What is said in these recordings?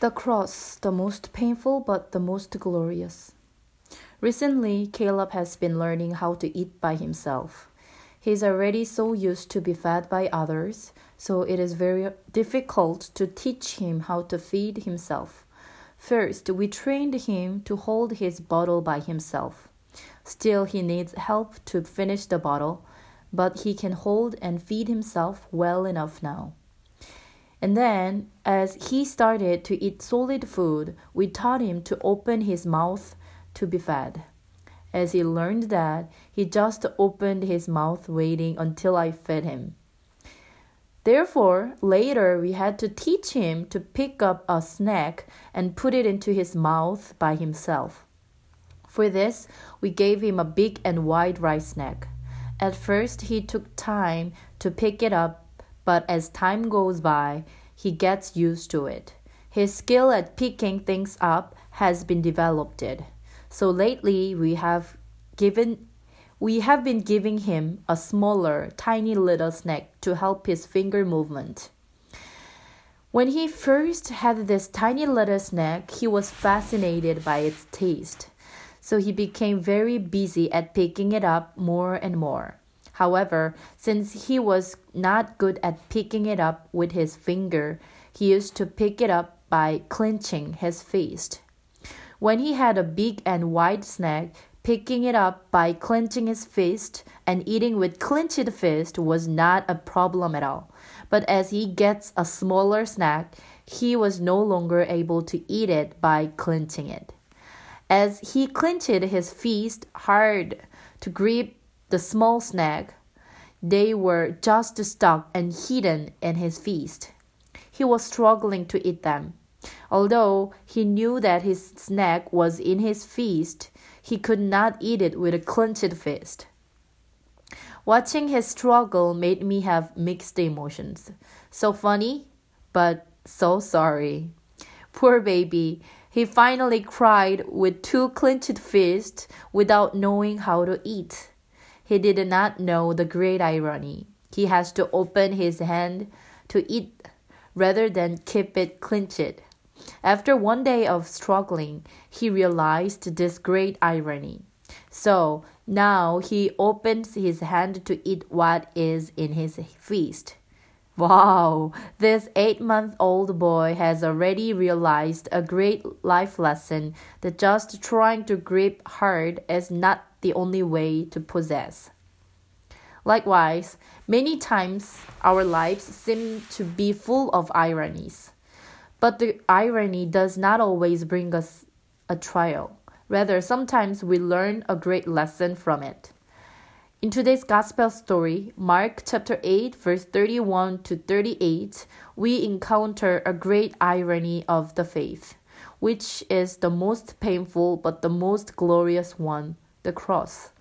The cross, the most painful but the most glorious. Recently, Caleb has been learning how to eat by himself. He's already so used to be fed by others, so it is very difficult to teach him how to feed himself. First, we trained him to hold his bottle by himself. Still, he needs help to finish the bottle, but he can hold and feed himself well enough now. And then, as he started to eat solid food, we taught him to open his mouth to be fed. As he learned that, he just opened his mouth waiting until I fed him. Therefore, later we had to teach him to pick up a snack and put it into his mouth by himself. For this, we gave him a big and wide rice snack. At first, he took time to pick it up, but as time goes by, he gets used to it. His skill at picking things up has been developed. So lately, we have been giving him a smaller, tiny little snack to help his finger movement. When he first had this tiny little snack, he was fascinated by its taste. So he became very busy at picking it up more and more. However, since he was not good at picking it up with his finger, he used to pick it up by clenching his fist. When he had a big and wide snack, picking it up by clenching his fist and eating with clenched fist was not a problem at all. But as he gets a smaller snack, he was no longer able to eat it by clenching it. As he clenched his fist hard to grip the small snack, they were just stuck and hidden in his fist. He was struggling to eat them. Although he knew that his snack was in his fist, he could not eat it with a clenched fist. Watching his struggle made me have mixed emotions. So funny, but so sorry. Poor baby. He finally cried with two clenched fists without knowing how to eat. He did not know the great irony. He has to open his hand to eat rather than keep it clenched. After one day of struggling, he realized this great irony. So now he opens his hand to eat what is in his fist. Wow, this 8-month-old boy has already realized a great life lesson that just trying to grip hard is not the only way to possess. Likewise, many times our lives seem to be full of ironies. But the irony does not always bring us a trial. Rather, sometimes we learn a great lesson from it. In today's Gospel story, Mark chapter 8, verse 31 to 38, we encounter a great irony of the faith, which is the most painful but the most glorious one, the cross.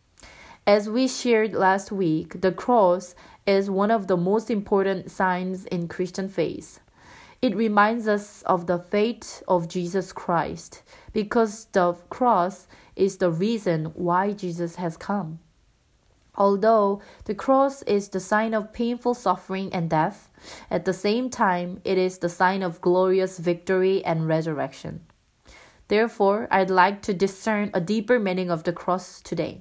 As we shared last week, the cross is one of the most important signs in Christian faith. It reminds us of the fate of Jesus Christ, because the cross is the reason why Jesus has come. Although the cross is the sign of painful suffering and death, at the same time, it is the sign of glorious victory and resurrection. Therefore, I'd like to discern a deeper meaning of the cross today.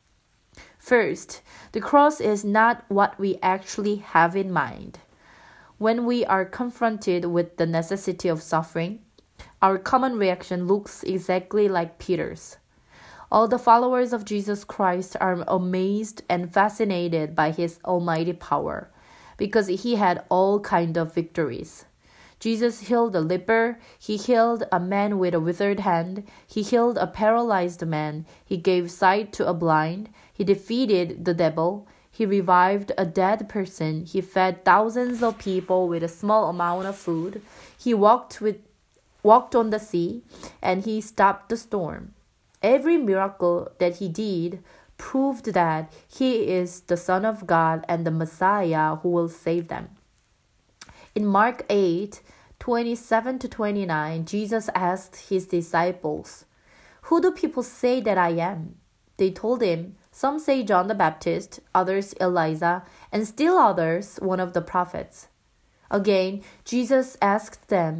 First, the cross is not what we actually have in mind. When we are confronted with the necessity of suffering, our common reaction looks exactly like Peter's. All the followers of Jesus Christ are amazed and fascinated by his almighty power, because he had all kinds of victories. Jesus healed a leper, he healed a man with a withered hand, he healed a paralyzed man, he gave sight to a blind, he defeated the devil, he revived a dead person, he fed thousands of people with a small amount of food, he walked on the sea, and he stopped the storm. Every miracle that he did proved that he is the Son of God and the Messiah who will save them. In Mark 8, 27 to 29, Jesus asked his disciples, "Who do people say that I am?" They told him, "Some say John the Baptist, others Elijah, and still others one of the prophets." Again, Jesus asked them,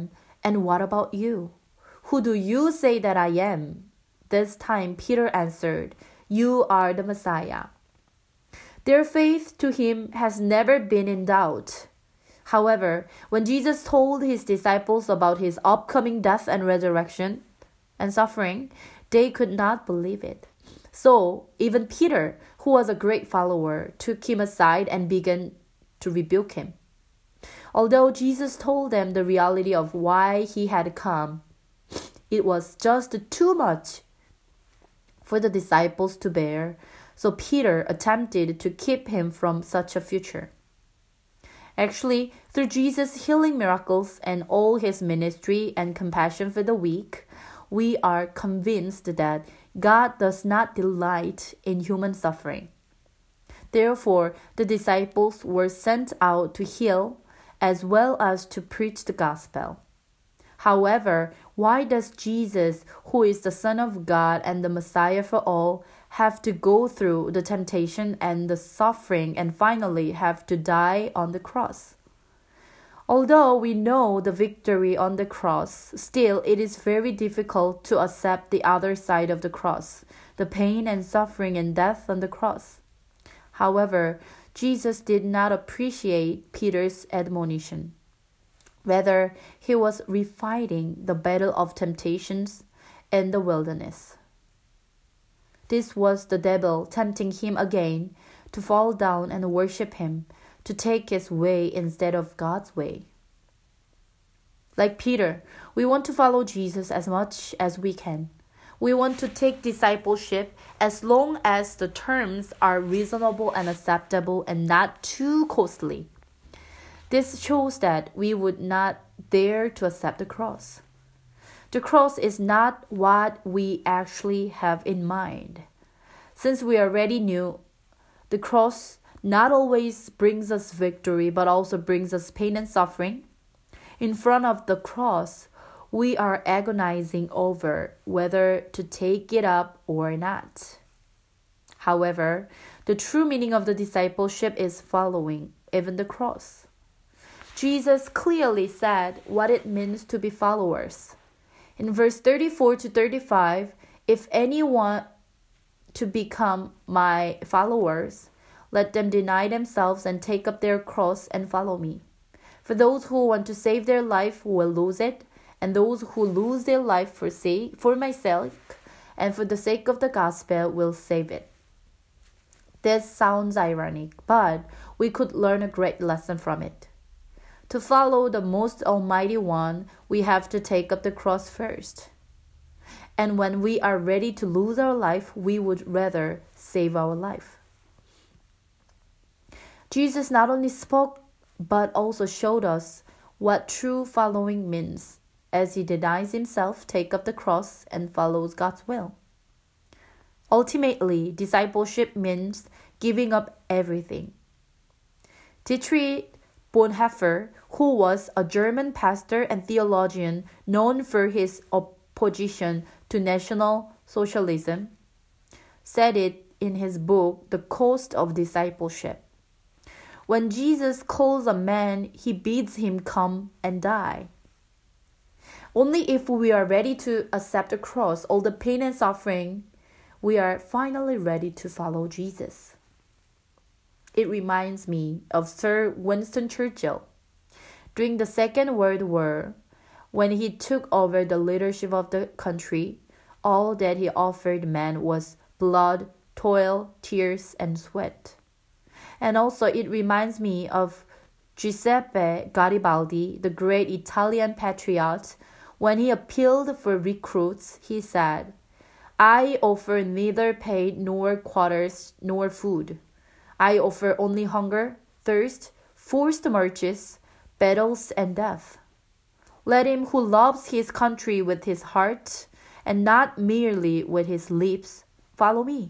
And what about you? Who do you say that I am? This time Peter answered, You are the Messiah. Their faith to him has never been in doubt. However, when Jesus told his disciples about his upcoming death and resurrection and suffering, they could not believe it. So, even Peter, who was a great follower, took him aside and began to rebuke him. Although Jesus told them the reality of why he had come, it was just too much for the disciples to bear, so Peter attempted to keep him from such a future. Actually, through Jesus' healing miracles and all his ministry and compassion for the weak, we are convinced that God does not delight in human suffering. Therefore, the disciples were sent out to heal as well as to preach the gospel. However, why does Jesus, who is the Son of God and the Messiah for all, have to go through the temptation and the suffering and finally have to die on the cross? Although we know the victory on the cross, still it is very difficult to accept the other side of the cross, the pain and suffering and death on the cross. However, Jesus did not appreciate Peter's admonition. Rather, he was refighting the battle of temptations in the wilderness. This was the devil tempting him again to fall down and worship him, to take his way instead of God's way. Like Peter, we want to follow Jesus as much as we can. We want to take discipleship as long as the terms are reasonable and acceptable and not too costly. This shows that we would not dare to accept the cross. The cross is not what we actually have in mind. Since we already knew, the cross not always brings us victory but also brings us pain and suffering. In front of the cross, we are agonizing over whether to take it up or not. However, the true meaning of the discipleship is following even the cross. Jesus clearly said what it means to be followers. In verse 34 to 35, if anyone to become my followers, let them deny themselves and take up their cross and follow me. For those who want to save their life will lose it, and those who lose their life for my sake and for the sake of the gospel will save it. This sounds ironic, but we could learn a great lesson from it. To follow the most Almighty One, we have to take up the cross first. And when we are ready to lose our life, we would rather save our life. Jesus not only spoke, but also showed us what true following means as he denies himself, takes up the cross, and follows God's will. Ultimately, discipleship means giving up everything. Dietrich Bonhoeffer, who was a German pastor and theologian known for his opposition to National Socialism, said it in his book, The Cost of Discipleship. When Jesus calls a man, he bids him come and die. Only if we are ready to accept the cross, all the pain and suffering, we are finally ready to follow Jesus. It reminds me of Sir Winston Churchill. During the Second World War, when he took over the leadership of the country, all that he offered men was blood, toil, tears, and sweat. And also it reminds me of Giuseppe Garibaldi, the great Italian patriot. When he appealed for recruits, he said, I offer neither pay nor quarters nor food. I offer only hunger, thirst, forced marches, battles, and death. Let him who loves his country with his heart and not merely with his lips follow me.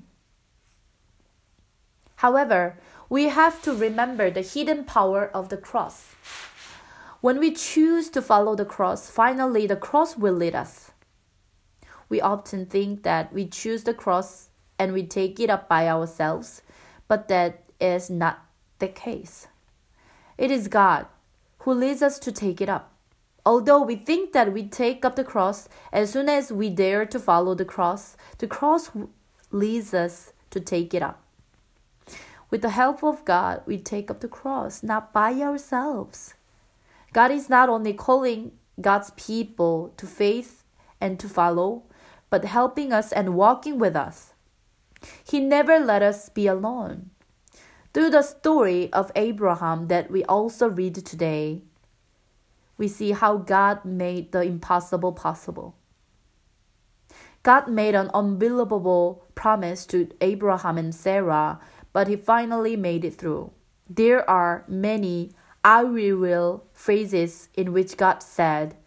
However, we have to remember the hidden power of the cross. When we choose to follow the cross, finally the cross will lead us. We often think that we choose the cross and we take it up by ourselves, but that is not the case. It is God who leads us to take it up. Although we think that we take up the cross, as soon as we dare to follow the cross leads us to take it up. With the help of God, we take up the cross, not by ourselves. God is not only calling God's people to faith and to follow, but helping us and walking with us. He never let us be alone. Through the story of Abraham that we also read today, we see how God made the impossible possible. God made an unbelievable promise to Abraham and Sarah, but he finally made it through. There are many I will phrases in which God said,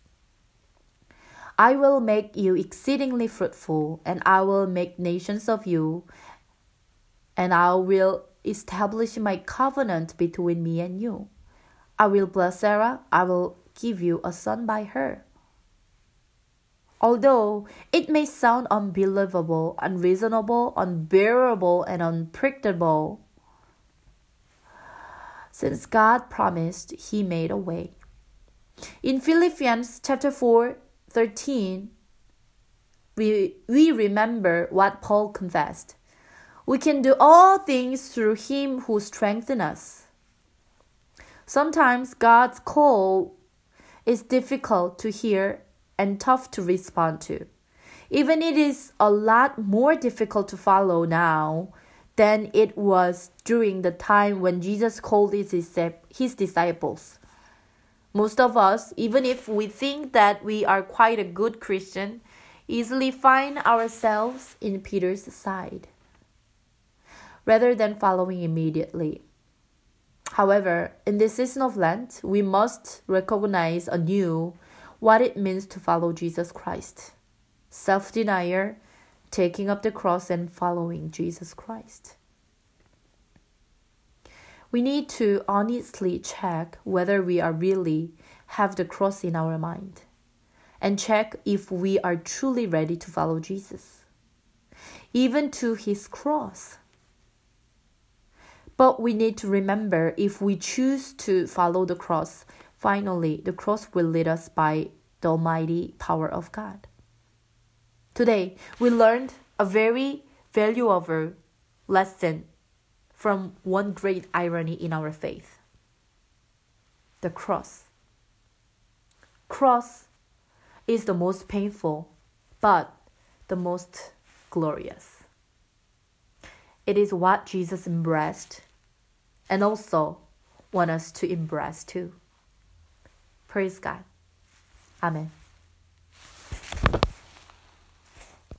I will make you exceedingly fruitful, and I will make nations of you, and I will establish my covenant between me and you. I will bless Sarah, I will give you a son by her. Although it may sound unbelievable, unreasonable, unbearable, and unpredictable, since God promised, He made a way. In Philippians chapter 4:13, we remember what Paul confessed. We can do all things through Him who strengthens us. Sometimes God's call is difficult to hear and tough to respond to. Even it is a lot more difficult to follow now than it was during the time when Jesus called His disciples. Most of us, even if we think that we are quite a good Christian, easily find ourselves in Peter's side, rather than following immediately. However, in this season of Lent, we must recognize anew what it means to follow Jesus Christ. Self-denial, taking up the cross, and following Jesus Christ. We need to honestly check whether we are really have the cross in our mind, and check if we are truly ready to follow Jesus, even to His cross. But we need to remember, if we choose to follow the cross, finally the cross will lead us by the almighty power of God. Today, we learned a very valuable lesson from one great irony in our faith. The cross. Cross is the most painful, but the most glorious. It is what Jesus embraced and also want us to embrace too. Praise God. Amen.